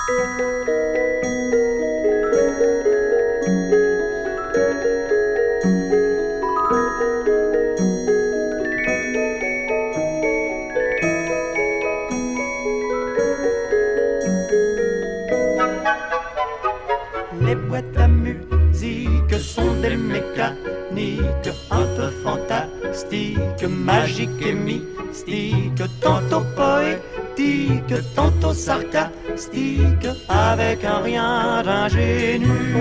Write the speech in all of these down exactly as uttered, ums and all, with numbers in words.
Les boîtes à musique sont des mécaniques un peu fantastiques, magiques et mystiques, tantôt poétiques, tantôt sarcastiques, avec un rien d'ingénu.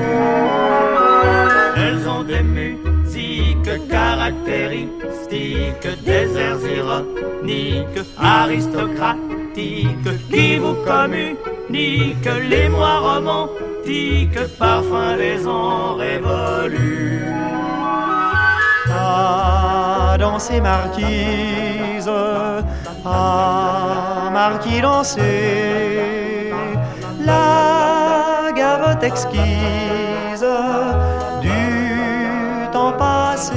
Elles ont des musiques caractéristiques, des airs ironiques, aristocratiques, qui vous communiquent l'émoi romantique, parfum les ans révolus. Ah, danser marquise, ah, marquis danser, la gavotte exquise du temps passé.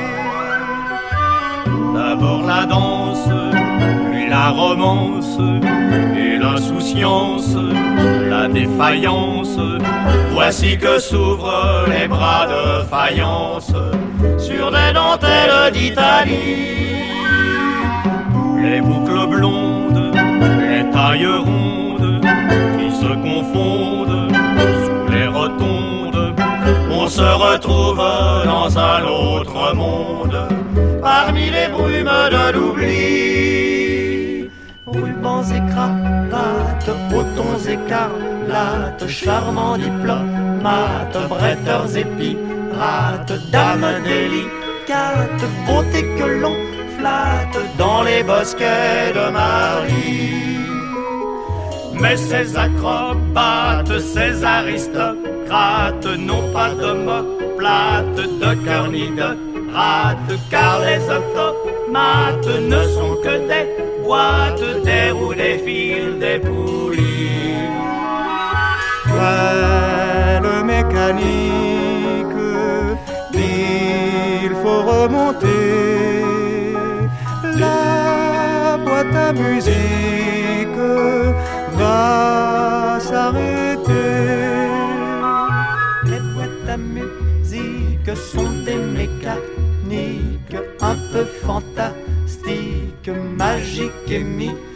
D'abord la danse, puis la romance, et l'insouciance, la défaillance. Voici que s'ouvrent les bras de faïence sur des dentelles d'Italie. Les boucles blondes, les tailles rondes qui se confondent sous les rotondes. On se retrouve dans un autre monde, parmi les brumes de l'oubli. Rubans et cravates, potons écarlates, charmants diplomates, bretteurs et pirates, dames délicates, beauté que l'on flatte dans les bosquets de Marie. Mais ces acrobates, ces aristocrates n'ont pas d'omoplate, de cœur ni de rate, car les automates ne sont que des boîtes, des roues, des fils, des poulies. Frêle mécanique, il faut remonter. La boîte à musique va s'arrêter. Les boîtes à musique sont des mécaniques un peu fantastiques, magiques et mythiques,